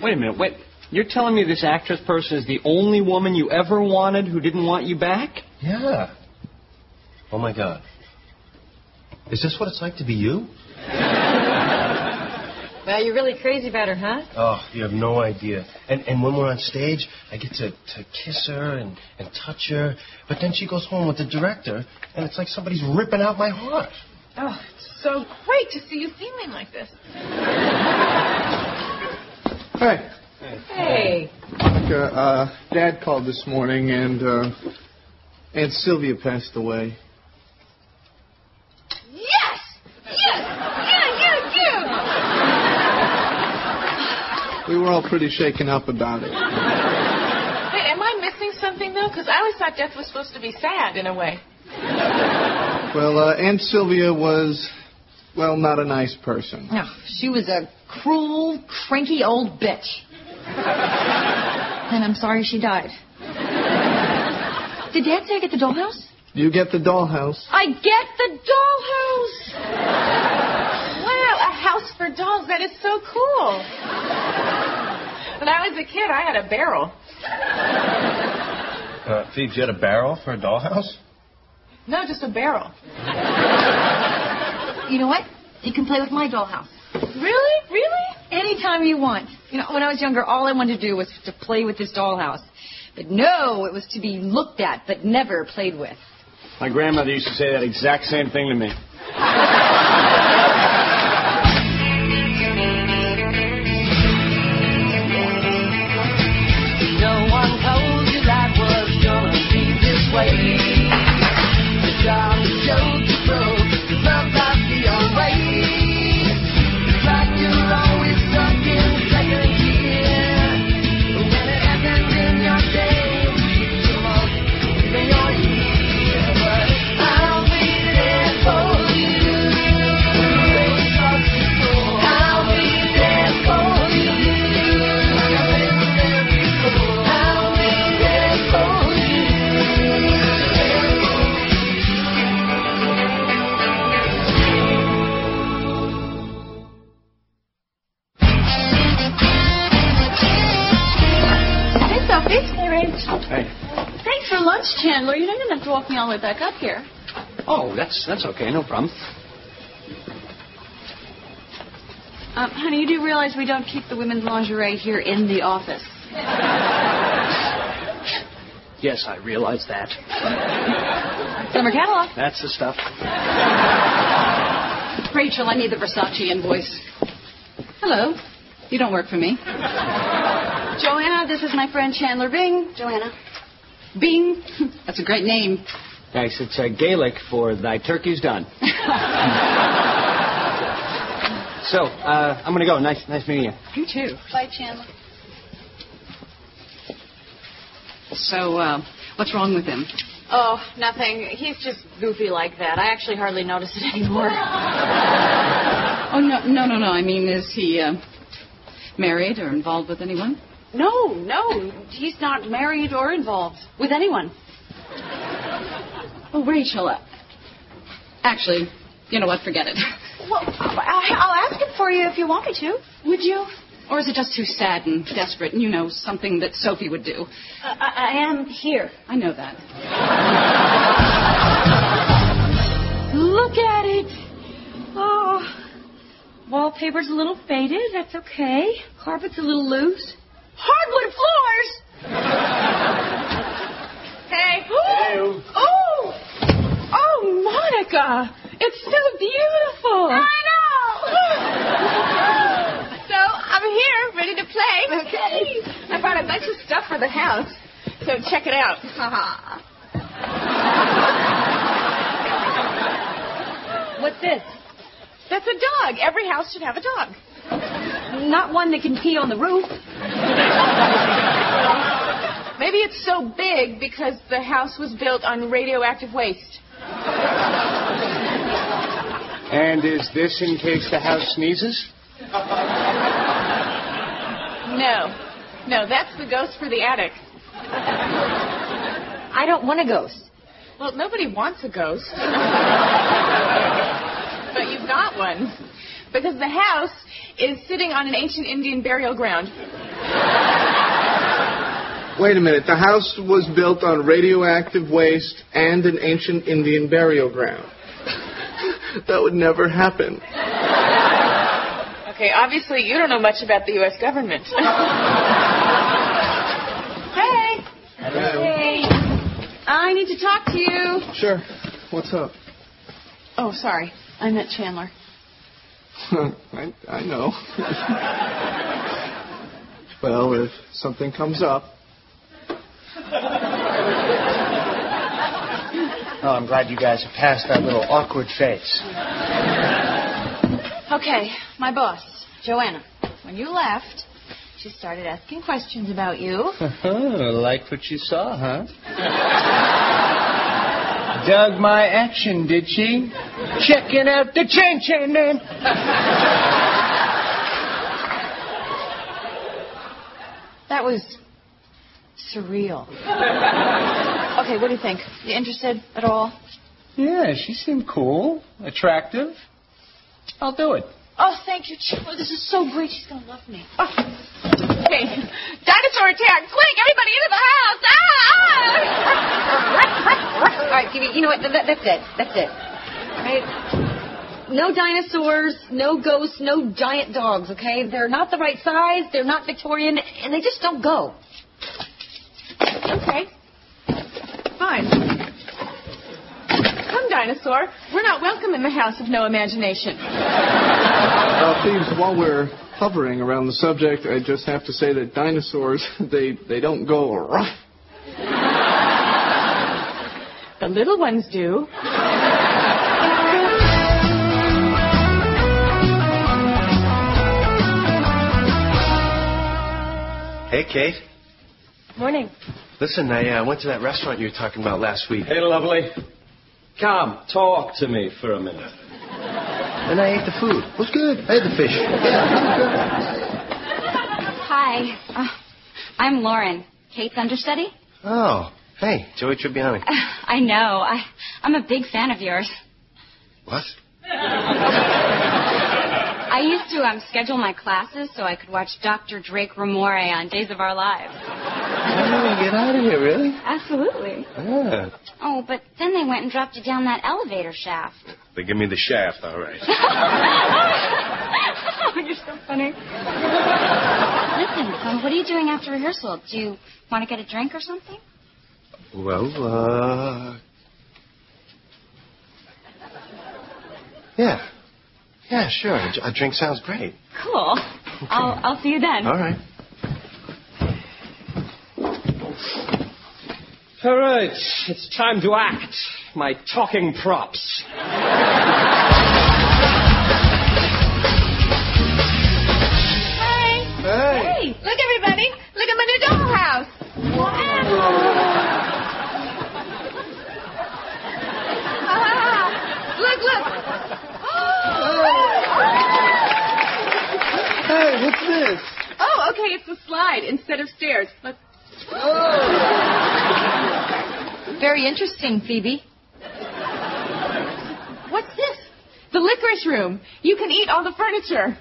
Wait a minute, wait. You're telling me this actress person is the only woman you ever wanted who didn't want you back? Yeah. Oh, my God. Is this what it's like to be you? Well, you're really crazy about her, huh? Oh, you have no idea. And when we're on stage, I get to kiss her and touch her. But then she goes home with the director, and it's like somebody's ripping out my heart. Oh, it's so great to see you feeling like this. Hey. Hey. Monica, Dad called this morning, and Aunt Sylvia passed away. Yes! We were all pretty shaken up about it. Wait, am I missing something, though? Because I always thought death was supposed to be sad, in a way. Well, Aunt Sylvia was, well, not a nice person. No, she was a cruel, cranky old bitch. And I'm sorry she died. Did Dad say I get the dollhouse? You get the dollhouse. I get the dollhouse! Wow, a house for dolls. That is so cool. When I was a kid, I had a barrel. Phoebe, you had a barrel for a dollhouse? No, just a barrel. You know what? You can play with my dollhouse. Really? Really? Anytime you want. You know, when I was younger, all I wanted to do was to play with this dollhouse. But no, it was to be looked at, but never played with. My grandmother used to say that exact same thing to me. No one told you life was gonna be this way. The job is joke you broke, love got the old way. It's like you're always stuck in second gear. When it happens in your day, come on, even your year. But I'll be there for you. I'll be there for you. I'll be there for you. Hey, Sophie. Hey, Rach. Hey. Thanks for lunch, Chandler. You didn't have to walk me all the way back up here. Oh, that's okay, no problem. Honey, you do realize we don't keep the women's lingerie here in the office. Yes, I realize that. Summer catalog. That's the stuff. Rachel, I need the Versace invoice. Hello. You don't work for me. Joanna, this is my friend Chandler Bing. Joanna. Bing. That's a great name. Thanks. It's Gaelic for thy turkey's done. So, I'm going to go. Nice meeting you. You too. Bye, Chandler. So, what's wrong with him? Oh, nothing. He's just goofy like that. I actually hardly notice it anymore. Oh, no. I mean, is he married or involved with anyone? No. He's not married or involved with anyone. Oh, Rachel. Actually, you know what? Forget it. Well, I'll ask him for you if you want me to. Would you? Or is it just too sad and desperate and, you know, something that Sophie would do? I am here. I know that. Look at it. Oh, wallpaper's a little faded. That's okay. Carpet's a little loose. Hardwood floors. Hey. Oh, Monica. It's so beautiful. I know. So I'm here, ready to play. Okay. I brought a bunch of stuff for the house. So check it out. What's this? That's a dog. Every house should have a dog. Not one that can pee on the roof. Maybe it's so big because the house was built on radioactive waste. And is this in case the house sneezes? No, that's the ghost for the attic. I don't want a ghost. Well, nobody wants a ghost. But you've got one. Because the house is sitting on an ancient Indian burial ground. Wait a minute. The house was built on radioactive waste and an ancient Indian burial ground. That would never happen. Okay, obviously you don't know much about the U.S. government. Hey. Hey. I need to talk to you. Sure. What's up? Oh, sorry. I meant Chandler. I know. Well, if something comes up. Oh, I'm glad you guys have passed that little awkward phase. Okay, my boss, Joanna. When you left, she started asking questions about you. Like what you saw, huh? Dug my action, did she? Checking out the chin then. That was surreal. Okay, what do you think? You interested at all? Yeah, she seemed cool, attractive. I'll do it. Oh, thank you, Chandler. This is so great. She's going to love me. Oh. Hey, dinosaur attack! Quick, everybody into the house! All right, Phoebe, you know what? That's it. That's it. All right? No dinosaurs, no ghosts, no giant dogs, okay? They're not the right size, they're not Victorian, and they just don't go. Okay. Fine. Come, dinosaur. We're not welcome in the house of no imagination. Thieves, while we're hovering around the subject, I just have to say that dinosaurs, they don't go rough. The little ones do. Hey, Kate. Morning. Listen, I went to that restaurant you were talking about last week. Hey, lovely. Come, talk to me for a minute. And I ate the food. It was good. I had the fish. Hi. I'm Lauren. Kate's understudy. Oh, hey, Joey Tribbiani. I know. I'm a big fan of yours. What? I used to schedule my classes so I could watch Dr. Drake Ramore on Days of Our Lives. Oh, get out of here, really? Absolutely. Yeah. Oh, but then they went and dropped you down that elevator shaft. They give me the shaft, all right. Oh, you're so funny. Listen, what are you doing after rehearsal? Do you want to get a drink or something? Well, Yeah. Yeah, sure. A drink sounds great. Cool. Okay. I'll see you then. All right. All right, it's time to act. My talking props. Hey. Hey. Look, everybody. Look at my new dollhouse. Look. Hey, what's this? Oh, okay, it's a slide instead of stairs. Look. Very interesting, Phoebe. What's this? The licorice room. You can eat all the furniture.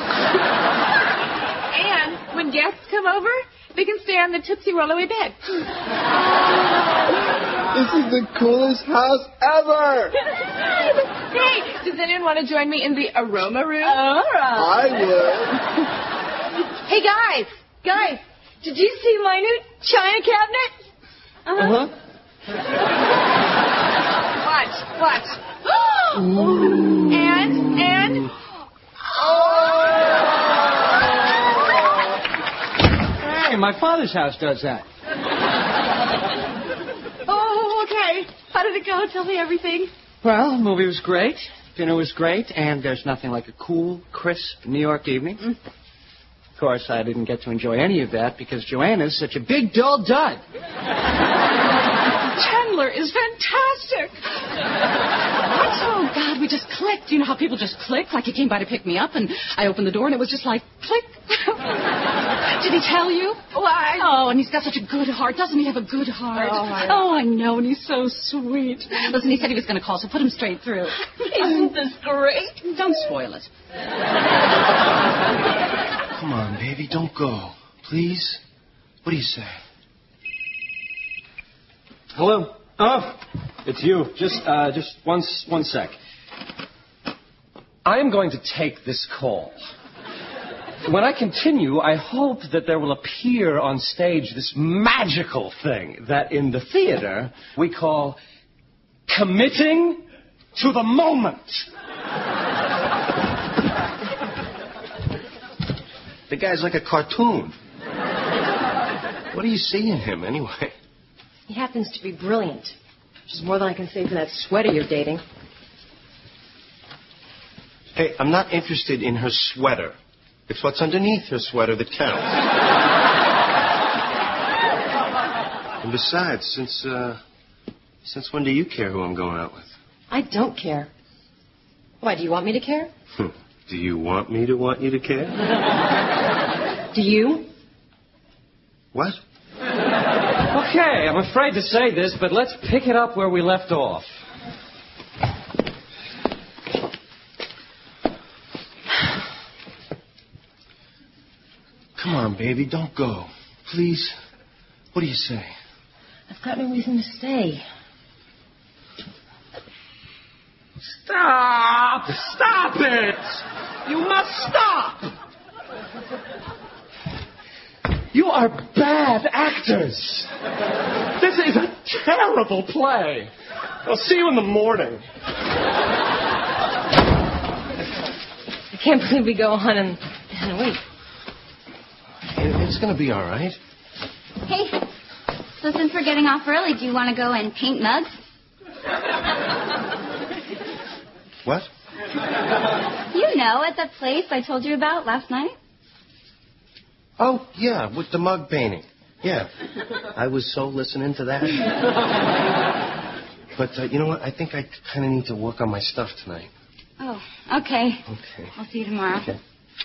And when guests come over, they can stay on the Tootsie Roll-Away bed. This is the coolest house ever. Hey, does anyone want to join me in the aroma room? I would. Hey, guys, did you see my new china cabinet? Uh-huh. Watch. And. Hey, my father's house does that. Oh, okay. How did it go? Tell me everything. Well, the movie was great. Dinner was great. And there's nothing like a cool, crisp New York evening. Of course, I didn't get to enjoy any of that because Joanna's such a big, dull dud. Chandler is fantastic. Oh, God, we just clicked. You know how people just click? Like he came by to pick me up, and I opened the door, and it was just like, click. Did he tell you? Why? Oh, and he's got such a good heart. Doesn't he have a good heart? Oh, I know, and he's so sweet. Listen, he said he was going to call, so put him straight through. Isn't this great? Don't spoil it. Come on, baby, don't go. Please? What do you say? Hello? Oh, it's you. Just one sec. I am going to take this call. When I continue, I hope that there will appear on stage this magical thing that in the theater we call committing to the moment. The guy's like a cartoon. What do you see in him, anyway? He happens to be brilliant, which is more than I can say for that sweater you're dating. Hey, I'm not interested in her sweater. It's what's underneath her sweater that counts. And besides, since when do you care who I'm going out with? I don't care. Why, do you want me to care? Do you want me to want you to care? Do you? What? Okay, I'm afraid to say this, but let's pick it up where we left off. Come on, baby, don't go. Please. What do you say? I've got no reason to stay. Stop! Stop it! You must stop! You are bad actors. This is a terrible play. I'll see you in the morning. I can't believe we go on in a week. It's going to be all right. Hey, so since we're getting off early, do you want to go and paint mugs? What? You know, at that place I told you about last night. Oh, yeah, with the mug painting. Yeah. I was so listening to that. But you know what? I think I kind of need to work on my stuff tonight. Oh, okay. Okay. I'll see you tomorrow. Okay.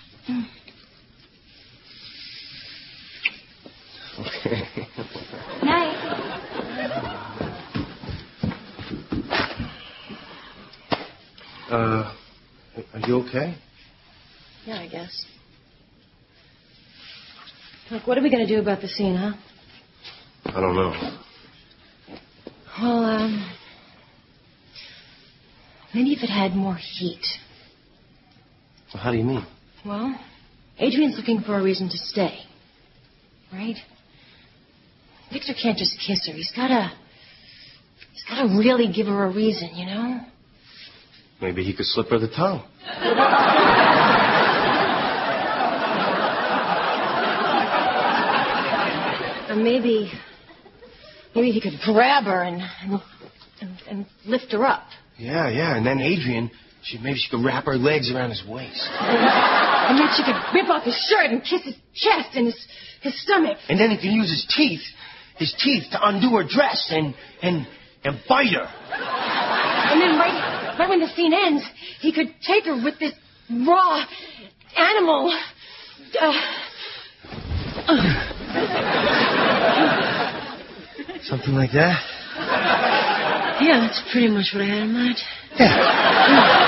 Okay. Night. Are you okay? Yeah, I guess. Look, what are we going to do about the scene, huh? I don't know. Well, maybe if it had more heat. Well, how do you mean? Well, Adrian's looking for a reason to stay. Right? Victor can't just kiss her. He's gotta really give her a reason, you know? Maybe he could slip her the tongue. Or maybe he could grab her and lift her up. Yeah, and then Adrian, maybe she could wrap her legs around his waist. And then she could rip off his shirt and kiss his chest and his stomach. And then he can use his teeth to undo her dress and bite her. And then right when the scene ends, he could take her with this raw animal. Something like that? Yeah, that's pretty much what I had in mind. Yeah.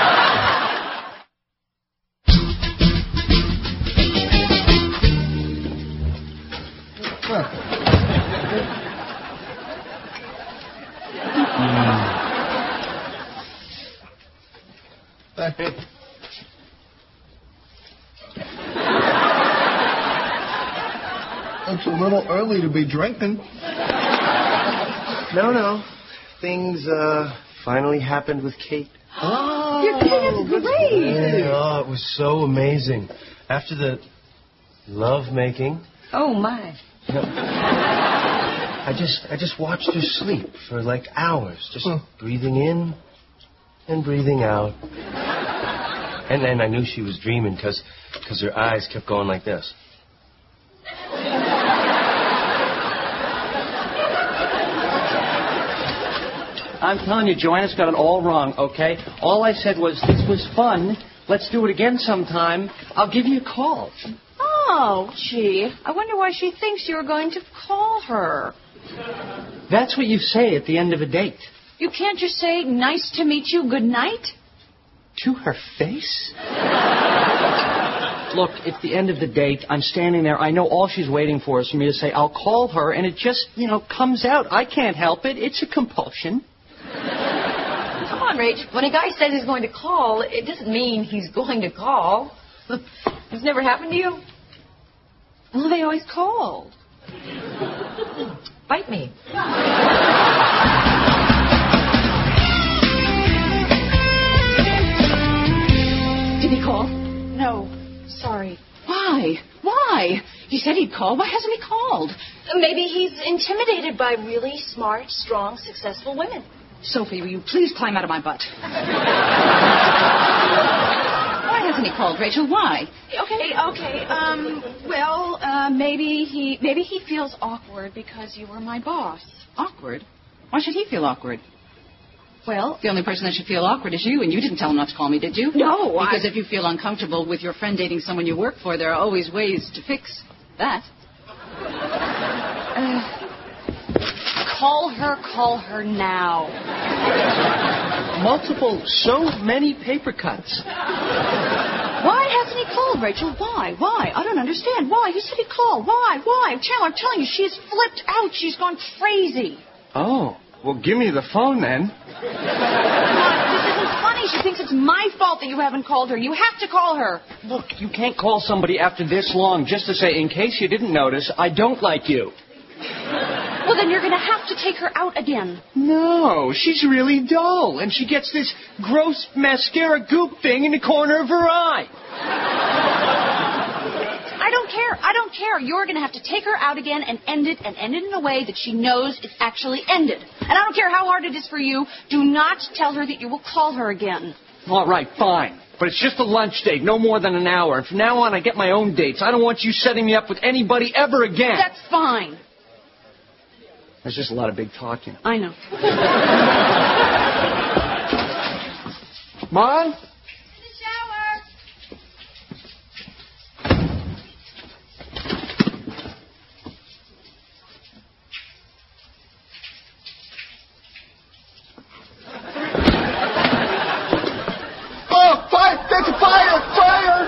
It's a little early to be drinking. No. Things finally happened with Kate. Oh, that's great. Yeah, oh, it was so amazing. After the love making. Oh, my. I just watched her sleep for like hours, just breathing in and breathing out. And then I knew she was dreaming because her eyes kept going like this. I'm telling you, Joanna's got it all wrong, okay? All I said was, this was fun. Let's do it again sometime. I'll give you a call. Oh, gee. I wonder why she thinks you were going to call her. That's what you say at the end of a date. You can't just say, nice to meet you, good night? To her face? Look, it's the end of the date. I'm standing there. I know all she's waiting for is for me to say, I'll call her, and it just, comes out. I can't help it. It's a compulsion. Come on, Rach. When a guy says he's going to call, it doesn't mean he's going to call. It's never happened to you? Well, they always called. Bite me. Did he call? No, sorry. Why? Why? He said he'd call. Why hasn't he called? Maybe he's intimidated by really smart, strong, successful women. Sophie, will you please climb out of my butt? Why hasn't he called, Rachel? Why? Okay. Well, maybe he feels awkward because you were my boss. Awkward? Why should he feel awkward? Well, The only person that should feel awkward is you, and you didn't tell him not to call me, did you? No, Because if you feel uncomfortable with your friend dating someone you work for, there are always ways to fix that. Call her now. So many paper cuts. Why hasn't he called, Rachel? Why? I don't understand. Why? He said he'd call. Why? Chandler, I'm telling you, she's flipped out. She's gone crazy. Oh, well, give me the phone then. Come on, this isn't funny. She thinks it's my fault that you haven't called her. You have to call her. Look, you can't call somebody after this long just to say, in case you didn't notice, I don't like you. Well, then you're going to have to take her out again. No, she's really dull, and she gets this gross mascara goop thing in the corner of her eye. I don't care. You're going to have to take her out again and end it in a way that she knows it's actually ended. And I don't care how hard it is for you. Do not tell her that you will call her again. All right, fine. But it's just a lunch date, no more than an hour. And from now on, I get my own dates. I don't want you setting me up with anybody ever again. That's fine. There's just a lot of big talking. I know. Mom? Oh, fire! That's a fire! Fire!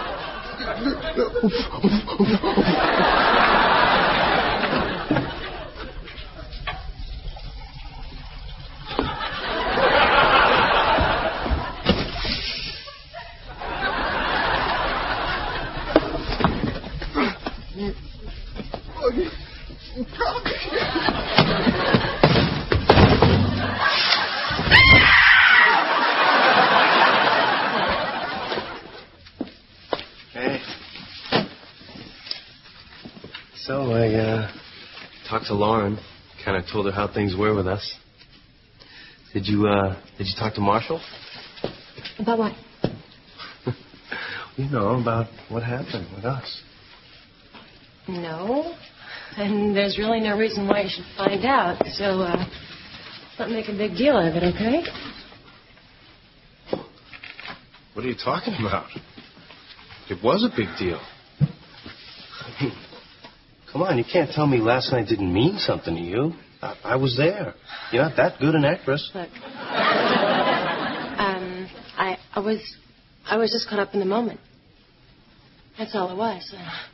Hey. So I talked to Lauren. Kind of told her how things were with us. Did you talk to Marshall? About what? About what happened with us. No. And there's really no reason why you should find out. So, don't make a big deal of it, okay? What are you talking about? It was a big deal. I mean, come on, you can't tell me last night didn't mean something to you. I was there. You're not that good an actress. Look, I was just caught up in the moment. That's all it was.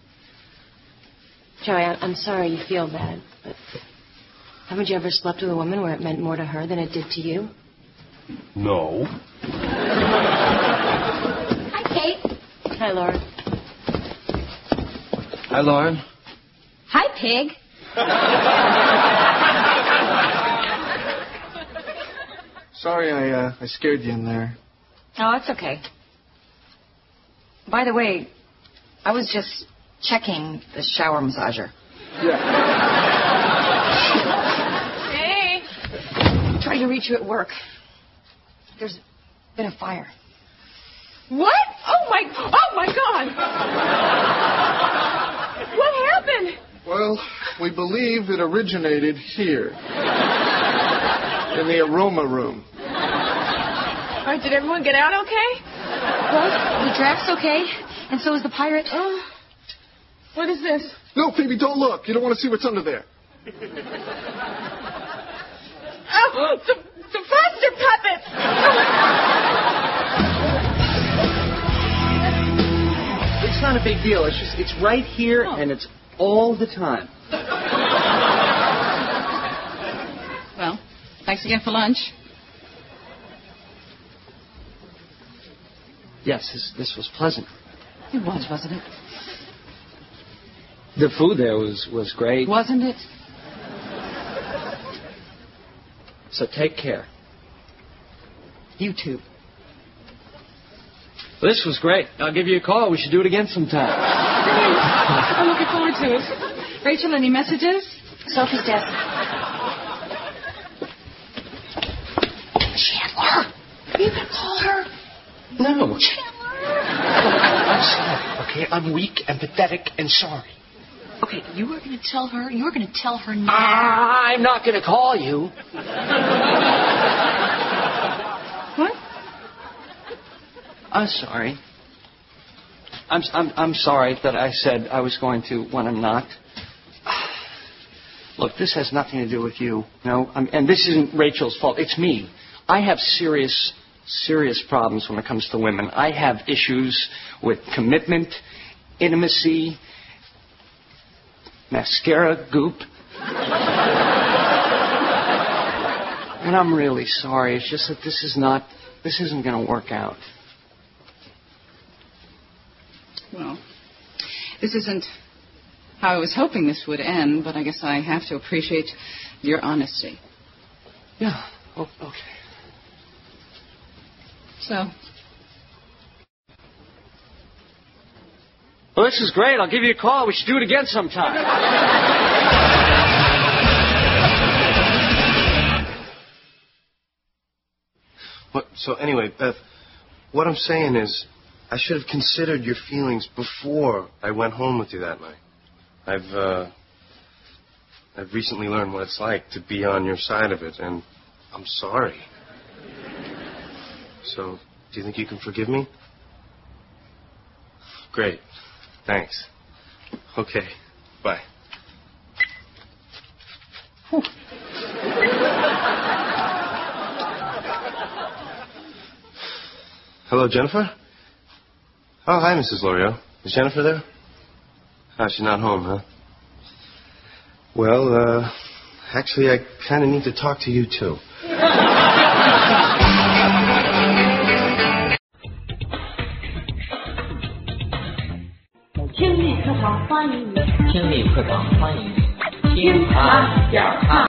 Joey, I'm sorry you feel bad, but haven't you ever slept with a woman where it meant more to her than it did to you? No. Hi, Kate. Hi, Lauren. Hi, Lauren. Hi, Pig. Sorry I scared you in there. Oh, it's okay. By the way, I was just checking the shower massager. Hey. Trying to reach you at work. There's been a fire. What? Oh my God. What happened? Well, we believe it originated here. In the aroma room. All right, did everyone get out okay? Well, the draft's okay, and so is the pirate. What is this? No, Phoebe, don't look. You don't want to see what's under there. Oh, the plaster puppets! not a big deal. It's right here, and it's all the time. Well, thanks again for lunch. Yes, this was pleasant. It was, wasn't it? The food there was great. Wasn't it? So take care. You too. Well, this was great. I'll give you a call. We should do it again sometime. I'm looking forward to it. Rachel, any messages? Sophie's desk. Chandler, you can call her. No. Chandler. I'm sorry, okay? I'm weak and pathetic and sorry. Okay, you were going to tell her. You were going to tell her now. I'm not going to call you. What? I'm sorry. I'm sorry that I said I was going to when I'm not. Look, this has nothing to do with you. No, and this isn't Rachel's fault. It's me. I have serious problems when it comes to women. I have issues with commitment, intimacy, mascara goop. And I'm really sorry. It's just that this isn't going to work out. Well, this isn't how I was hoping this would end, but I guess I have to appreciate your honesty. Yeah. Oh, okay. So, well, this is great. I'll give you a call. We should do it again sometime. So anyway, Beth, what I'm saying is I should have considered your feelings before I went home with you that night. I've recently learned what it's like to be on your side of it, and I'm sorry. So, do you think you can forgive me? Great. Thanks. Okay. Bye. Whew. Hello, Jennifer? Oh, hi, Mrs. Loriot. Is Jennifer there? Oh, she's not home, huh? Well, actually, I kind of need to talk to you, too. 听力课堂欢迎你，听力课堂欢迎你，听啊。